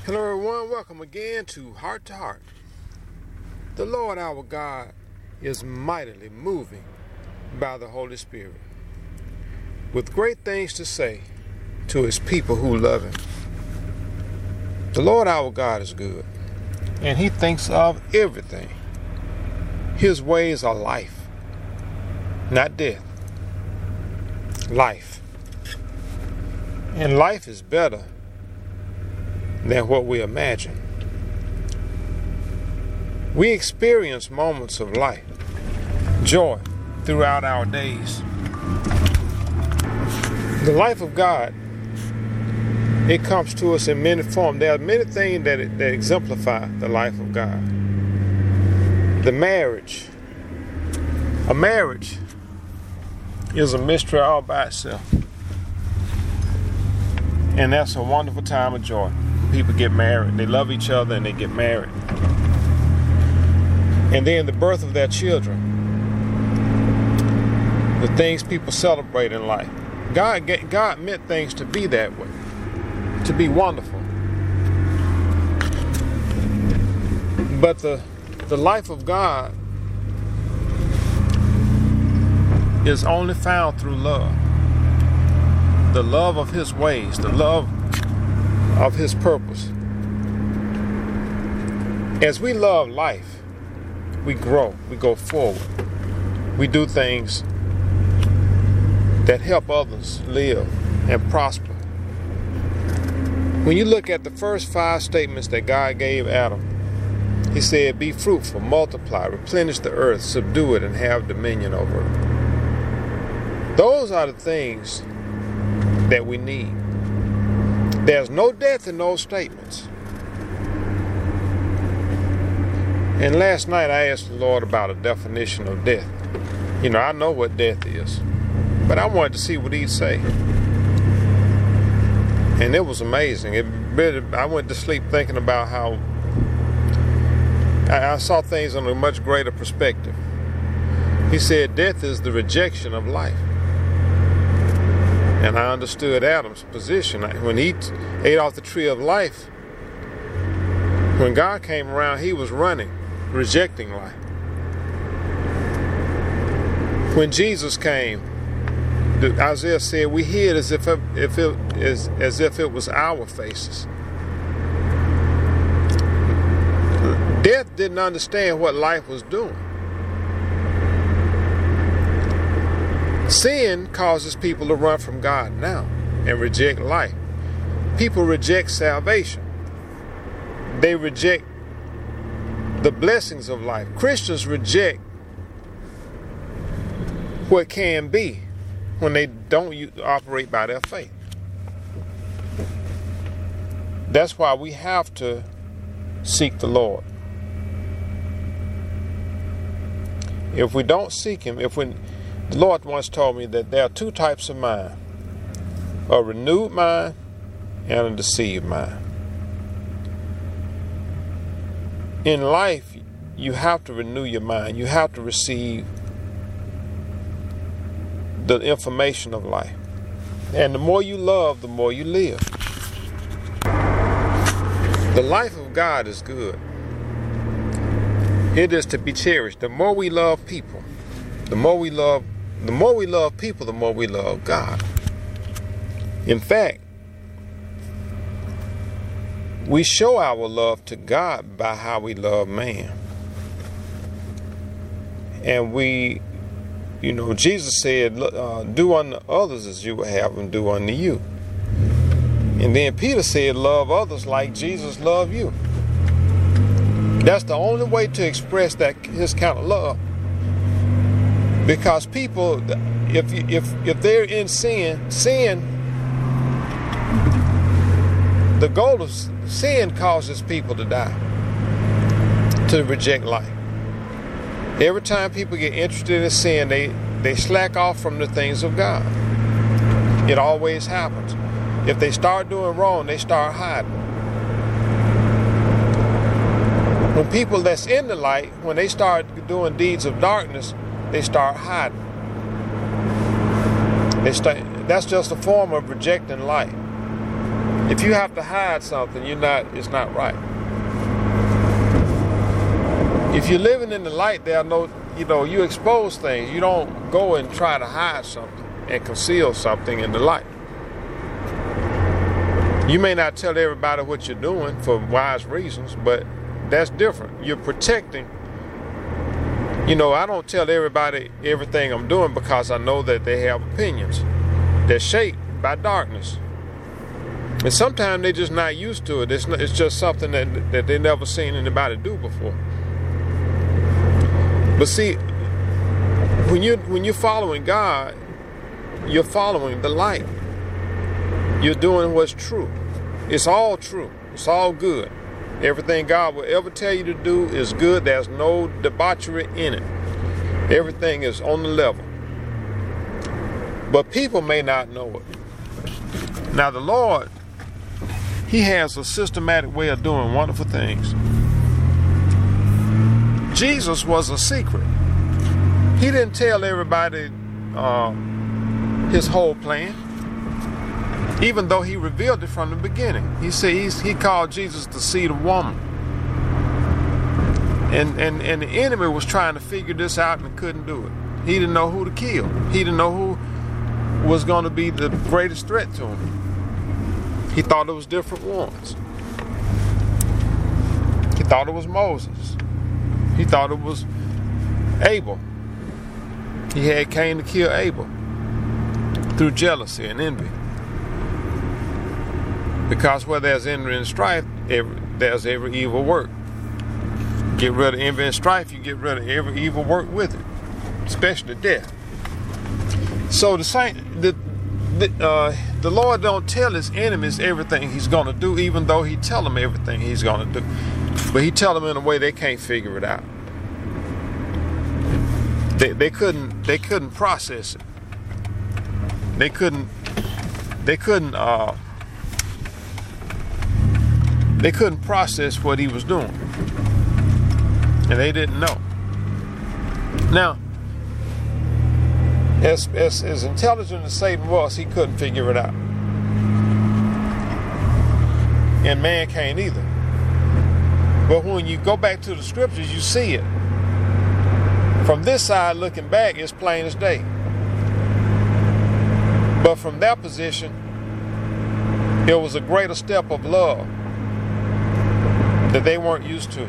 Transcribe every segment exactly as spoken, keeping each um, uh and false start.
Hello everyone, welcome again to Heart to Heart. The Lord our God is mightily moving by the Holy Spirit with great things to say to his people who love him. The Lord our God is good and he thinks of everything. His ways are life, not death. Life. And life is better than what we imagine. We experience moments of life, joy throughout our days. The life of God, it comes to us in many forms. There are many things that, that exemplify the life of God. The marriage. A marriage is a mystery all by itself. And that's a wonderful time of joy. People get married, they love each other and they get married. And then the birth of their children, the things people celebrate in life. God, God meant things to be that way, to be wonderful. But the, the life of God is only found through love. The love of his ways, the love of his purpose. As we love life, we grow, we go forward. We do things that help others live and prosper. When you look at the first five statements that God gave Adam, he said, be fruitful, multiply, replenish the earth, subdue it, and have dominion over it. Those are the things that we need. There's no death in those statements. And last night I asked the Lord about a definition of death. You know, I know what death is, but I wanted to see what he'd say. And it was amazing. It really, I went to sleep thinking about how I, I saw things on a much greater perspective. He said death is the rejection of life. And I understood Adam's position. When he ate off the tree of life, when God came around, he was running, rejecting life. When Jesus came, Isaiah said, we hid as if it, if it, as, as if it was our faces. Death didn't understand what life was doing. Sin causes people to run from God now and reject life. People reject salvation. They reject the blessings of life. Christians reject what can be when they don't operate by their faith. That's why we have to seek the Lord. If we don't seek him, if we The Lord once told me that there are two types of mind, a renewed mind and a deceived mind. In life, you have to renew your mind. You have to receive the information of life. And the more you love, the more you live. The life of God is good. It is to be cherished. The more we love people, the more we love The more we love people, the more we love God. In fact, we show our love to God by how we love man. And we, you know, Jesus said, uh, do unto others as you would have them do unto you. And then Peter said, love others like Jesus loved you. That's the only way to express that his kind of love. Because people, if if if they're in sin, sin, the goal of sin causes people to die, to reject life. Every time people get interested in sin, they, they slack off from the things of God. It always happens. If they start doing wrong, they start hiding. When people that's in the light, when they start doing deeds of darkness, they start hiding. They start, that's just a form of rejecting light. If you have to hide something, you're not, it's not right. If you're living in the light, there are no, you know, you expose things. You don't go and try to hide something and conceal something in the light. You may not tell everybody what you're doing for wise reasons, but that's different. You're protecting. You know, I don't tell everybody everything I'm doing because I know that they have opinions. They're shaped by darkness. And sometimes they're just not used to it. It's, not, it's just something that, that they never seen anybody do before. But see, when you when you're following God, you're following the light. You're doing what's true. It's all true. It's all good. Everything God will ever tell you to do is good. There's no debauchery in it. Everything is on the level. But people may not know it. Now the Lord, He has a systematic way of doing wonderful things. Jesus was a secret. He didn't tell everybody uh, his whole plan, even though he revealed it from the beginning. He said he's, he called Jesus the seed of woman. And, and, and the enemy was trying to figure this out and couldn't do it. He didn't know who to kill. He didn't know who was going to be the greatest threat to him. He thought it was different ones. He thought it was Moses. He thought it was Abel. He had Cain to kill Abel through jealousy and envy. Because where there's envy and strife, every, there's every evil work. Get rid of envy and strife, you get rid of every evil work with it, especially death. So the saint, the the, uh, the Lord don't tell His enemies everything He's going to do, even though He tell them everything He's going to do. But He tell them in a way they can't figure it out. They they couldn't they couldn't process it. They couldn't they couldn't uh, they couldn't process what He was doing, and they didn't know. Now, as as, as intelligent as Satan was, he couldn't figure it out, and man can't either. But when you go back to the scriptures, you see it. From this side looking back, it's plain as day. But from that position, it was a greater step of love that they weren't used to.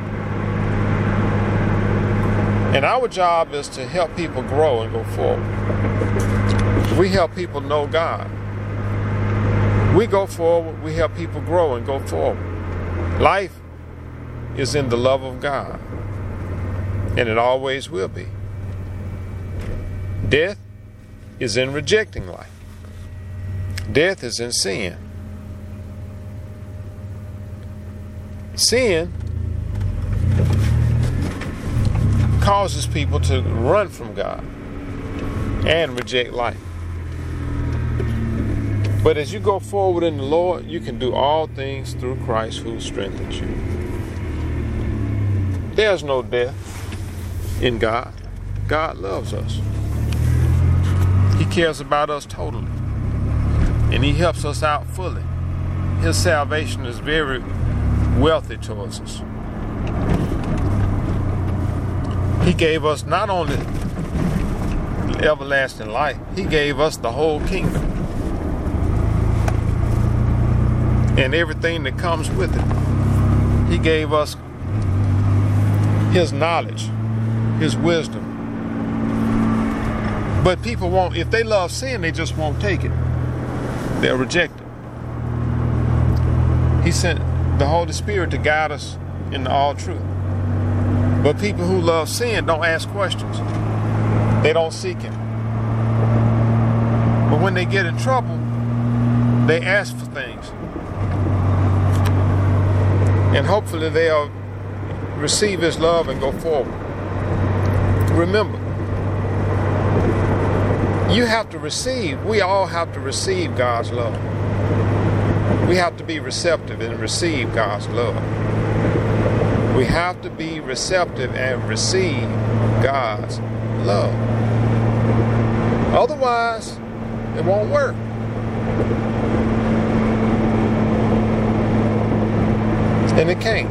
And our job is to help people grow and go forward. We help people know God. We go forward, we help people grow and go forward. Life is in the love of God, and it always will be. Death is in rejecting life. Death is in sin. Sin causes people to run from God and reject life. But as you go forward in the Lord, you can do all things through Christ who strengthens you. There's no death in God. God loves us. He cares about us totally. And He helps us out fully. His salvation is very wealthy towards us. He gave us not only everlasting life, He gave us the whole kingdom and everything that comes with it. He gave us His knowledge, His wisdom. But people won't, if they love sin, they just won't take it. They'll reject it. He sent the Holy Spirit to guide us into all truth. But people who love sin don't ask questions. They don't seek Him. But when they get in trouble, they ask for things. And hopefully they'll receive His love and go forward. Remember, you have to receive, we all have to receive God's love. We have to be receptive and receive God's love. We have to be receptive and receive God's love. Otherwise, it won't work. And it can't.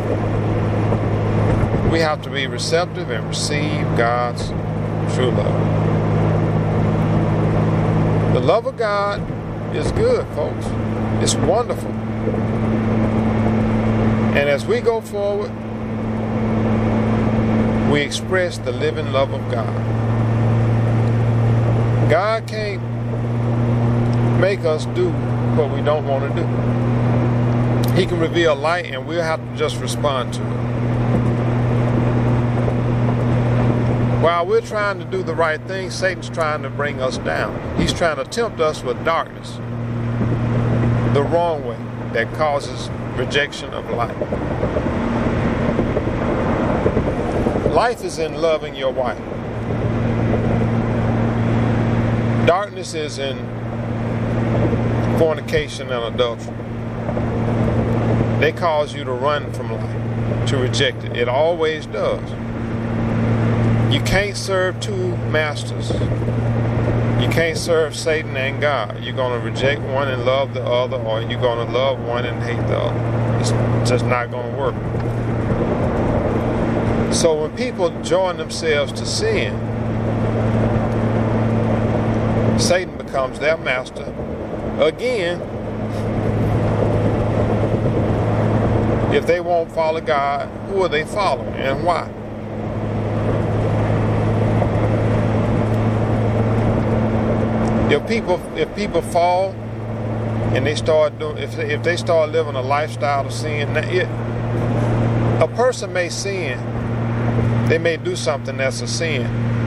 We have to be receptive and receive God's true love. The love of God is good, folks. It's wonderful. And as we go forward, we express the living love of God. God can't make us do what we don't want to do. He can reveal light and we'll have to just respond to it. While we're trying to do the right thing, Satan's trying to bring us down. He's trying to tempt us with darkness, the wrong way that causes rejection of life. Life is in loving your wife. Darkness is in fornication and adultery. They cause you to run from life, to reject it. It always does. You can't serve two masters. You can't serve Satan and God. You're going to reject one and love the other, or you're going to love one and hate the other. It's just not going to work. So when people join themselves to sin, Satan becomes their master again. If they won't follow God, who are they following and why? If people if people fall and they start doing if they, if they start living a lifestyle of sin, it, a person may sin. They may do something that's a sin,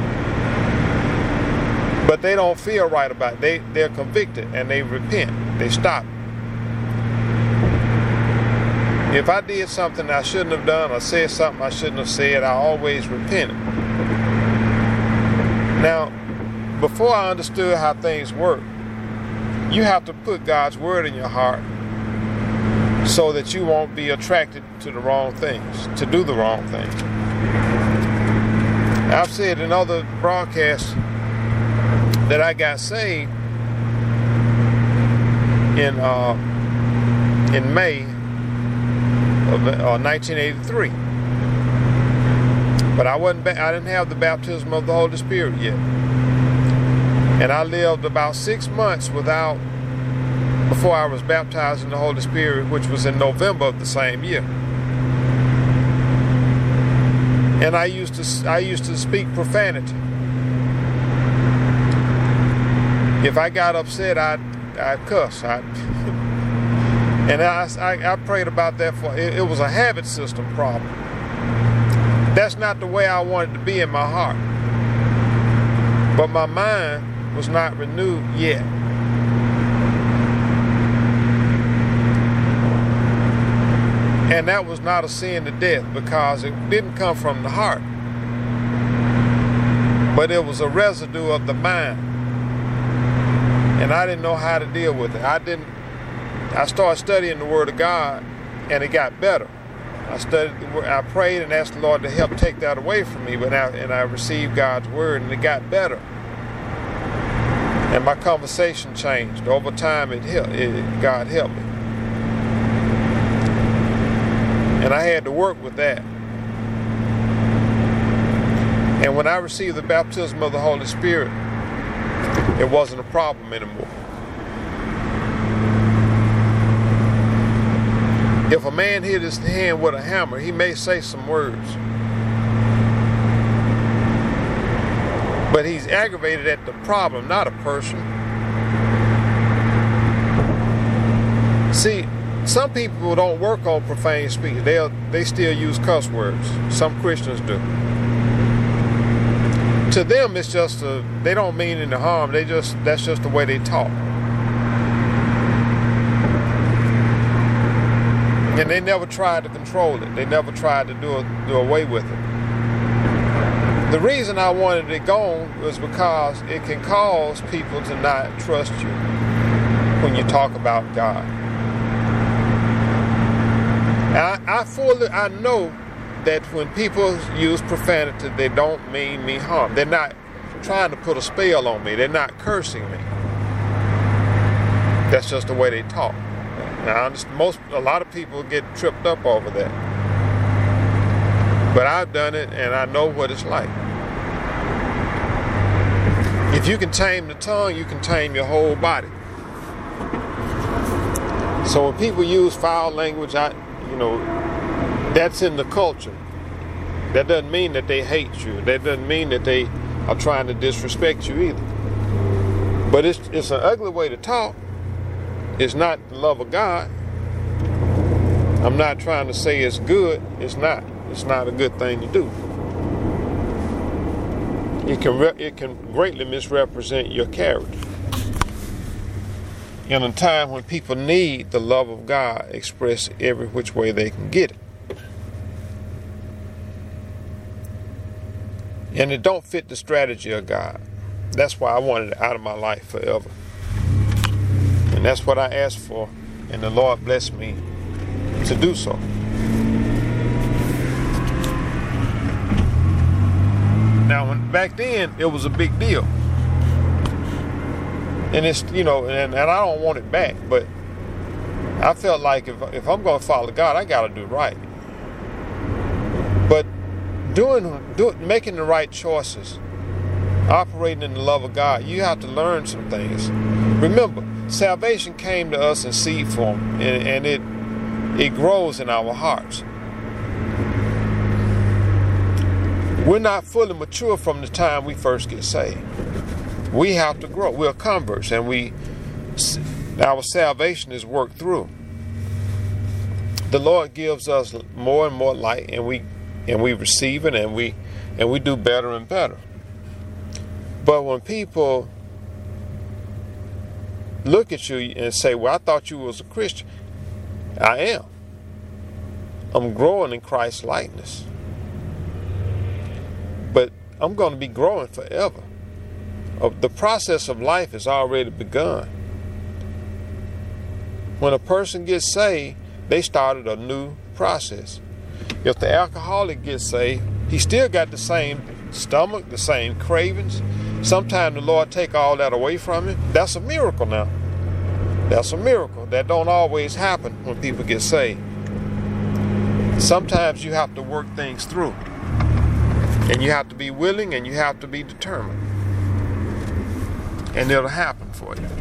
but they don't feel right about it. They they're convicted and they repent. They stop. If I did something I shouldn't have done or said something I shouldn't have said, I always repented. Now, before I understood how things work, you have to put God's word in your heart so that you won't be attracted to the wrong things, to do the wrong thing. I've said in other broadcasts that I got saved in uh, in May of uh, nineteen eighty-three, but I wasn't. I didn't have the baptism of the Holy Spirit yet. And I lived about six months without, before I was baptized in the Holy Spirit, which was in November of the same year. And I used to, I used to speak profanity. If I got upset, I'd, I'd cuss. I'd and I, I, I prayed about that for, it, it was a habit system problem. That's not the way I wanted to be in my heart. But my mind was not renewed yet. And that was not a sin to death because it didn't come from the heart, but it was a residue of the mind. And I didn't know how to deal with it. I didn't, I started studying the Word of God and it got better. I studied the Word, I prayed and asked the Lord to help take that away from me, but I, and I received God's Word and it got better. And my conversation changed. Over time, it helped. It, God helped me. And I had to work with that. And when I received the baptism of the Holy Spirit, it wasn't a problem anymore. If a man hit his hand with a hammer, he may say some words, but he's aggravated at the problem, not a person. See, some people don't work on profane speech. They they still use cuss words. Some Christians do. To them, it's just a, they don't mean any harm. They just that's just the way they talk. And they never tried to control it. They never tried to do it, do away with it. The reason I wanted it gone was because it can cause people to not trust you when you talk about God. I, I fully, I know that when people use profanity, they don't mean me harm. They're not trying to put a spell on me. They're not cursing me. That's just the way they talk. Now, most a lot of people get tripped up over that, but I've done it, and I know what it's like. If you can tame the tongue, you can tame your whole body. So when people use foul language, I, you know, that's in the culture. That doesn't mean that they hate you. That doesn't mean that they are trying to disrespect you either. But it's it's an ugly way to talk. It's not the love of God. I'm not trying to say it's good. It's not. It's not a good thing to do. It can re- it can greatly misrepresent your character. In a time when people need the love of God expressed every which way they can get it. And it don't fit the strategy of God. That's why I wanted it out of my life forever. And that's what I asked for. And the Lord blessed me to do so. Now, when, back then, it was a big deal. And it's, you know, and, and I don't want it back. But I felt like if, if I'm going to follow God, I got to do right. But doing, doing, making the right choices, operating in the love of God, you have to learn some things. Remember, salvation came to us in seed form, and, and it it grows in our hearts. We're not fully mature from the time we first get saved. We have to grow. We're converts, and we our salvation is worked through. The Lord gives us more and more light, and we and we receive it, and we and we do better and better. But when people look at you and say, well, I thought you was a Christian. I am. I'm growing in Christ's likeness. But I'm going to be growing forever. The process of life has already begun. When a person gets saved, they started a new process. If the alcoholic gets saved, he still got the same stomach, the same cravings. Sometimes the Lord take all that away from him. That's a miracle now. That's a miracle. That don't always happen when people get saved. Sometimes you have to work things through. And you have to be willing, and you have to be determined. And it'll happen for you.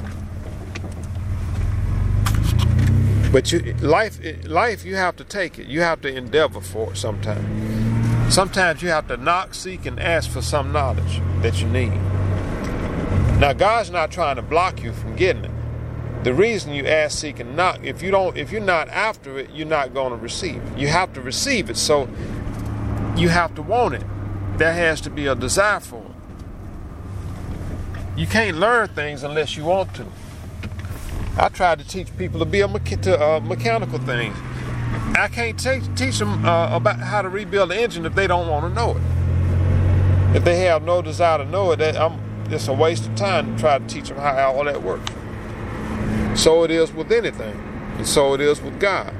But you, life, life, you have to take it. You have to endeavor for it sometimes. Sometimes you have to knock, seek, and ask for some knowledge that you need. Now, God's not trying to block you from getting it. The reason you ask, seek, and knock, if you don't, if you're not after it, you're not going to receive it. You have to receive it, so you have to want it. There has to be a desire for it. You can't learn things unless you want to. I tried to teach people to be a mecha- to, uh, mechanical things. I can't teach, teach them uh, about how to rebuild the engine if they don't want to know it. If they have no desire to know it, that I'm, it's a waste of time to try to teach them how all that works. So it is with anything, and so it is with God.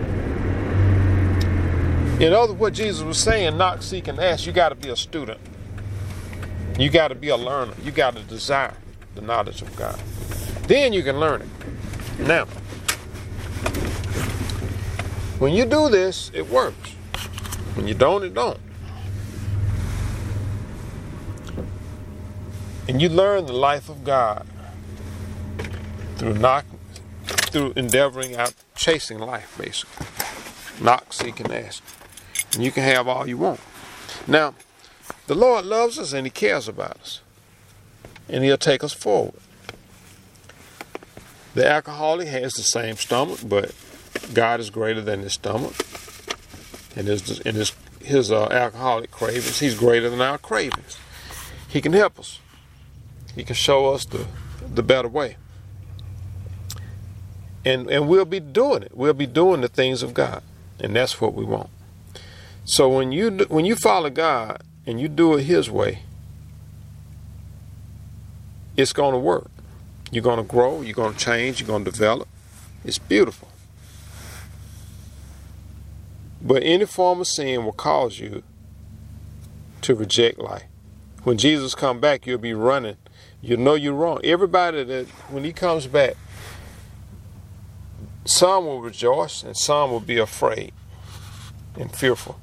In other words, what Jesus was saying, knock, seek, and ask, you got to be a student. You got to be a learner. You got to desire the knowledge of God. Then you can learn it. Now, when you do this, it works. When you don't, it don't. And you learn the life of God through knock, through endeavoring out, chasing life, basically. Knock, seek, and ask. And you can have all you want. Now, the Lord loves us and He cares about us. And He'll take us forward. The alcoholic has the same stomach, but God is greater than his stomach. And his, and his, his uh, alcoholic cravings, He's greater than our cravings. He can help us. He can show us the, the better way. And, and we'll be doing it. We'll be doing the things of God. And that's what we want. So when you when you follow God and you do it His way, it's going to work. You're going to grow. You're going to change. You're going to develop. It's beautiful. But any form of sin will cause you to reject life. When Jesus comes back, you'll be running. You'll know you're wrong. Everybody that, when He comes back, some will rejoice and some will be afraid and fearful,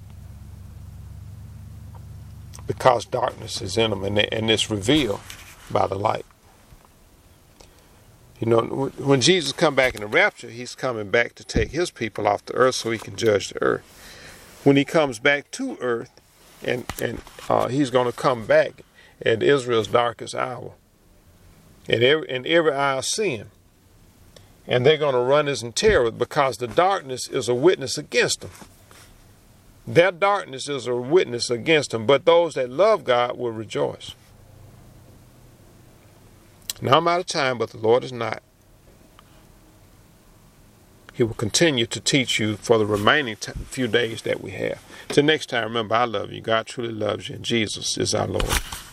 because darkness is in them, and, they, and it's revealed by the light. You know, when Jesus come back in the rapture, he's coming back to take his people off the earth so he can judge the earth. When he comes back to earth, and, and uh, he's going to come back at Israel's darkest hour, and every, and every eye will see him. And they're going to run as in terror, because the darkness is a witness against them. That darkness is a witness against them, but those that love God will rejoice. Now I'm out of time, but the Lord is not. He will continue to teach you for the remaining t- few days that we have. Till next time, remember, I love you. God truly loves you, and Jesus is our Lord.